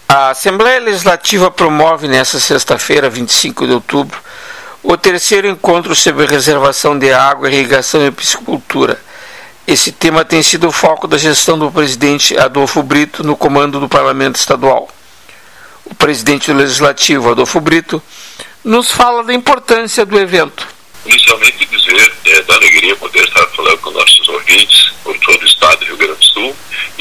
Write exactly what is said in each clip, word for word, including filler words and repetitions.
A Assembleia Legislativa promove nesta sexta-feira, vinte e cinco de outubro, o terceiro encontro sobre reservação de água, irrigação e piscicultura. Esse tema tem sido o foco da gestão do presidente Adolfo Brito no comando do Parlamento Estadual. O presidente do Legislativo, Adolfo Brito, nos fala da importância do evento. Inicialmente dizer é, da alegria poder estar falando com nossos ouvintes por todo o estado do Rio Grande do Sul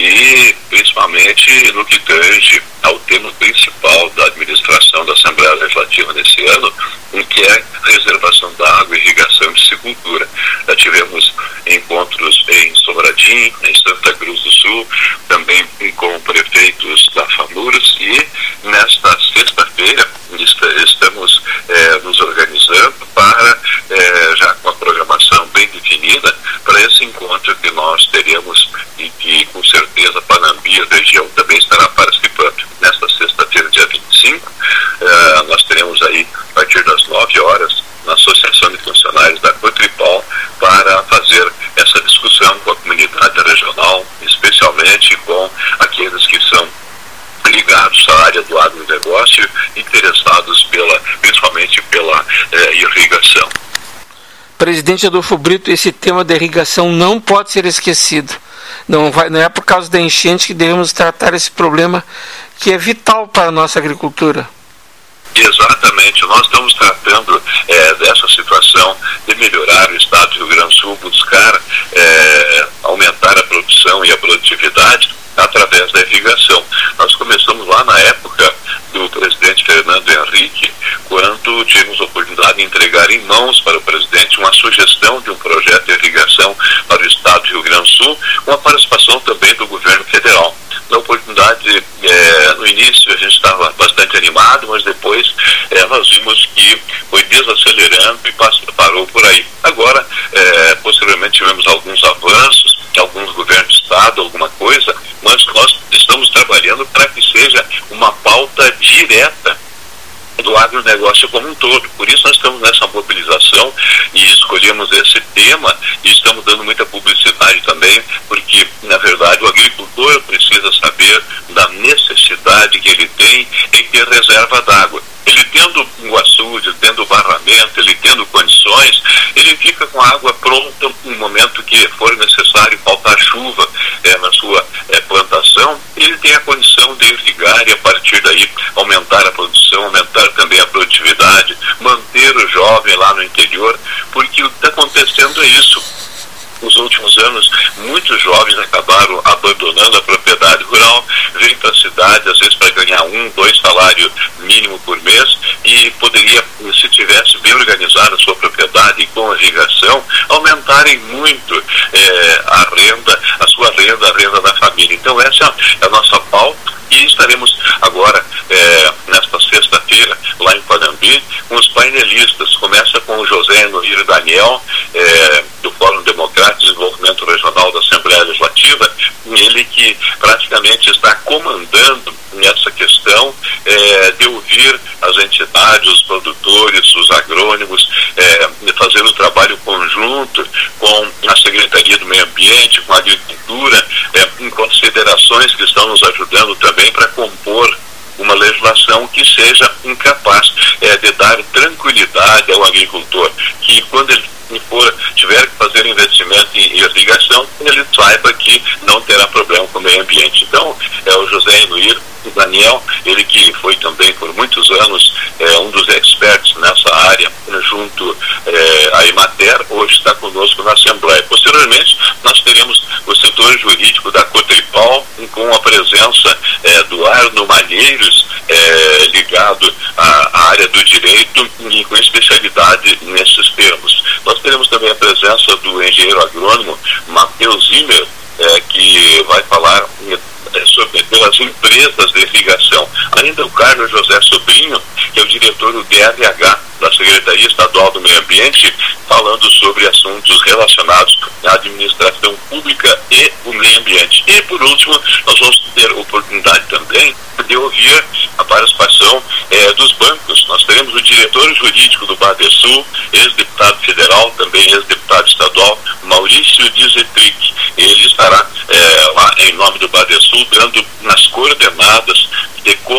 e principalmente no que tange ao tema principal da administração da Assembleia Legislativa nesse ano, que é a reservação da água, irrigação e piscicultura. Já tivemos encontros em Sobradinho, em Santa Cruz do Sul, também com prefeitos da FAMURS e nesta sexta-feira estamos é, nos organizando para, é, já com a programação bem definida, para esse encontro que nós teremos e que com certeza Panambi e a região também estará participando. Nesta sexta-feira, dia vinte e cinco, é, nós teremos aí, a partir das nove horas, na Associação de Funcionários da Cotripal, para fazer essa discussão com a comunidade regional, especialmente com aqueles que são ligados à área do agronegócio, interessados pela, principalmente pela eh, irrigação. Presidente Adolfo Brito, esse tema da irrigação não pode ser esquecido. Não, vai, não é por causa da enchente que devemos tratar esse problema que é vital para a nossa agricultura. Exatamente, nós estamos tratando é, dessa situação de melhorar o estado do Rio Grande do Sul, buscar é, aumentar a produção e a produtividade através da irrigação. Nós começamos lá na época do presidente Fernando Henrique, quando tivemos a oportunidade de entregar em mãos para o presidente uma sugestão de um projeto de irrigação para o estado do Rio Grande do Sul, com a participação também do governo federal. Na oportunidade, é, no início a gente estava bastante animado, mas depois é, nós vimos que foi desacelerando e parou por aí. Agora, é, posteriormente tivemos alguns avanços, alguns governos de estado, alguma coisa, mas nós estamos trabalhando para que seja uma pauta direta do agronegócio como um todo. Por isso nós estamos nessa mobilização e escolhemos esse tema e estamos dando muita publicidade também, porque na verdade o agricultor precisa saber da necessidade que ele tem em ter reserva d'água. Ele tendo um açude, tendo barramento, ele tendo condições, ele fica com a água pronta no momento que for necessário, faltar chuva é, na sua é, plantação, ele tem a condição de irrigar e a partir daí aumentar a produção, aumentar também a produtividade, manter o jovem lá no interior, porque o que está acontecendo é isso. Nos últimos anos, muitos jovens acabaram abandonando a propriedade rural, vêm para a cidade, às vezes para ganhar um, dois salários mínimo por mês, e poderia, se tivesse bem organizado a sua propriedade e com a irrigação, aumentarem muito é, a renda, a sua renda, a renda da família. Então essa é a nossa pauta e estaremos agora, é, nesta sexta-feira, lá em Panambi, com os painelistas. Começa com o José Noir Daniel, é, do Fórum Democrático de Desenvolvimento Regional da Assembleia Legislativa, ele que praticamente está comandando nessa questão é, de ouvir as entidades, os produtores, os agrônomos, é, fazer o trabalho conjunto com a Secretaria do Meio Ambiente, com a Agricultura, é, em considerações que estão nos ajudando também para compor uma legislação que seja incapaz é, de dar tranquilidade ao agricultor, que quando ele for, tiver que fazer investimento em irrigação, ele saiba que não terá problema com o meio ambiente. Então, é o José Enuir, o Daniel, ele que foi também por muitos anos é, um dos experts nessa área, junto é, à Emater, hoje está conosco na Assembleia. Posteriormente, nós teremos o setor jurídico da Cotripal, com a presença é, do Arno Malheiros, é, ligado à, à área do direito e com especialidade nesses termos. Nós teremos também a presença do engenheiro agrônomo Matheus Zimmer, é, que vai falar é, sobre pelas empresas de irrigação. Ainda o Carlos José Sobrinho, que é o diretor do D R H da Secretaria Estadual do Meio Ambiente, falando sobre assuntos relacionados à administração pública e o meio ambiente. E, por último, nós vamos ter oportunidade também de ouvir a participação é, dos bancos. Nós teremos o diretor jurídico do Badesul, ex-deputado federal, também ex-deputado estadual, Maurício Dizetric. Ele estará é, lá em nome do Badesul dando nas coordenadas de como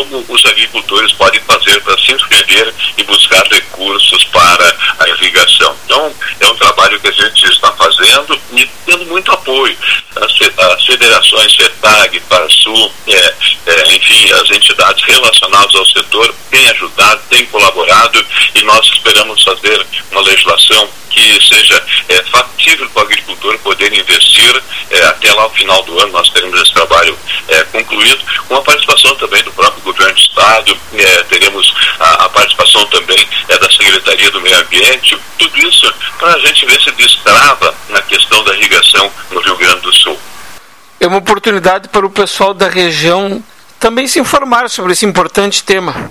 como os agricultores podem fazer para se inscrever e buscar recursos para a irrigação. Então, é um trabalho que a gente está fazendo e tendo muito apoio. As, as federações FETAG, PARSUL, é, é, enfim, as entidades relacionadas ao setor têm ajudado, têm colaborado, e nós esperamos fazer uma legislação que seja é, factível para o agricultor poder investir. É, até lá o final do ano nós teremos esse trabalho é, concluído, com a participação também do próprio governo do Estado, é, teremos a, a participação também é, da Secretaria do Meio Ambiente, tudo isso para a gente ver se destrava na questão da irrigação no Rio Grande do Sul. É uma oportunidade para o pessoal da região também se informar sobre esse importante tema.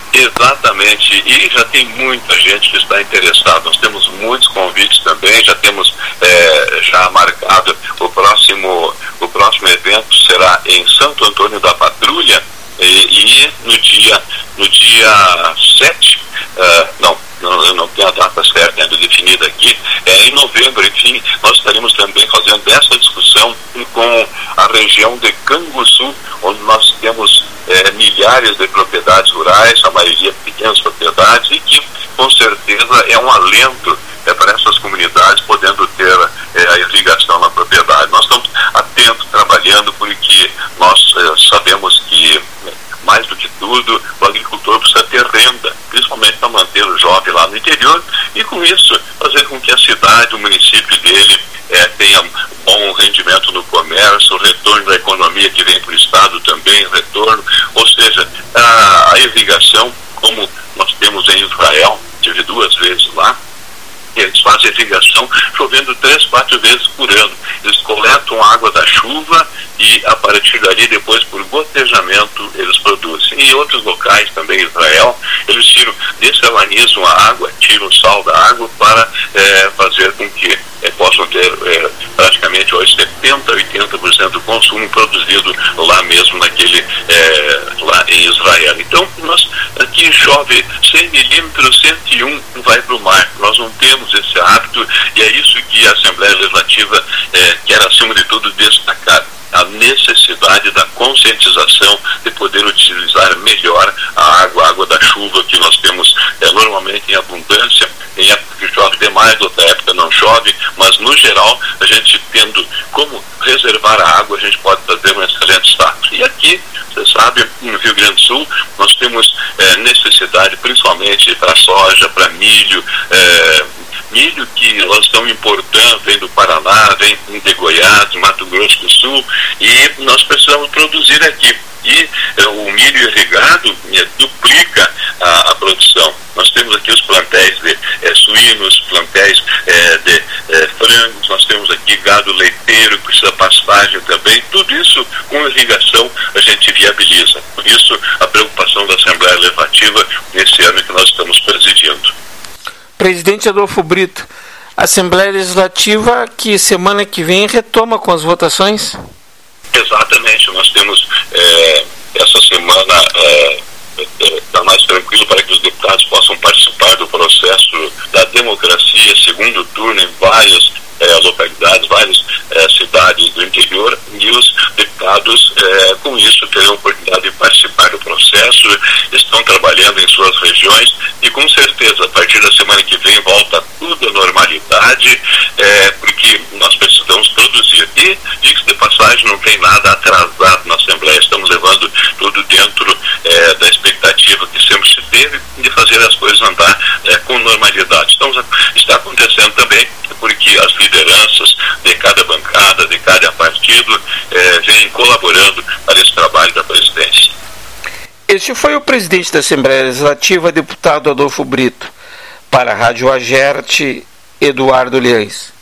Exatamente, e já tem muita gente que está interessada. Nós temos muitos convites também, já temos é, já marcado o próximo, o próximo evento será em Santo Antônio da Patrulha, e, e no dia no dia sete, uh, não, não, eu não tenho a data certa ainda definida aqui, é, em novembro, enfim, nós estaremos também fazendo essa discussão com a região de Canguçu, onde nós temos é, milhares de propriedades rurais, a maioria pequenas propriedades, e que com certeza é um alento é, para essas comunidades podendo ter é, a irrigação na propriedade. Nós estamos atentos, trabalhando, porque nós é, sabemos que, mais do que tudo, o agricultor precisa ter renda, principalmente para manter o jovem lá no interior, e com isso fazer com que a cidade, o município dele é, tenha bom rendimento no comércio, o retorno da economia que vem para o Estado também, retorno, ou seja, a, a irrigação, como nós temos em Israel, tive duas vezes lá, eles fazem irrigação chovendo três, quatro vezes por ano. Eles coletam a água da chuva e a partir dali, depois por gotejamento, eles produzem. E em outros locais também, em Israel, eles tiram, dessalinizam a água, tiram o sal da água para é, fazer com que é, possam ter é, praticamente hoje setenta, oitenta por cento do consumo produzido lá mesmo naquele, é, lá em Israel. Então, nós, aqui chove cem milímetros, cento e um vai para o mar. Nós não temos esse hábito, e é isso que a Assembleia Legislativa é, quer, acima de tudo, destacar. A necessidade da conscientização de poder utilizar melhor a água, a água da chuva, que nós temos é, normalmente em abundância, em época que chove demais, outra época não chove, mas no geral, a gente tendo como reservar a água, a gente pode fazer um excelente status. E aqui, você sabe, no Rio Grande do Sul, nós temos é, necessidade principalmente para soja, para milho, é, milho que nós estamos importando, vem do Paraná, vem de Goiás, de Mato Grosso do Sul, e nós precisamos produzir aqui. E é, o milho irrigado é, duplica a, a produção. Nós temos aqui os plantéis de é, suínos, plantéis é, de é, frangos, nós temos aqui gado leiteiro, que precisa pastagem também. Tudo isso com irrigação a gente viabiliza. Por isso a preocupação da Assembleia Legislativa nesse ano que nós estamos presidindo. Presidente Adolfo Brito, a Assembleia Legislativa que semana que vem retoma com as votações? Exatamente, nós temos é, essa semana está é, é, mais tranquilo para que os deputados possam participar do processo da democracia, segundo turno em várias é, localidades, várias é, cidades do interior, e os deputados é, com isso terão a oportunidade de participar do processo, estão trabalhando em suas regiões e com certeza a partir da semana que vem volta tudo à normalidade, é, porque nós precisamos produzir. E, diga-se de passagem, não tem nada atrasado na Assembleia, estamos levando tudo dentro é, da expectativa que sempre se teve de fazer as coisas andar é, com normalidade. Estamos, está acontecendo também porque as lideranças de cada bancada, de cada partido, é, vêm colaborando para esse trabalho da presidência. Este foi o presidente da Assembleia Legislativa, deputado Adolfo Brito. Para a Rádio Agerte, Eduardo Liães.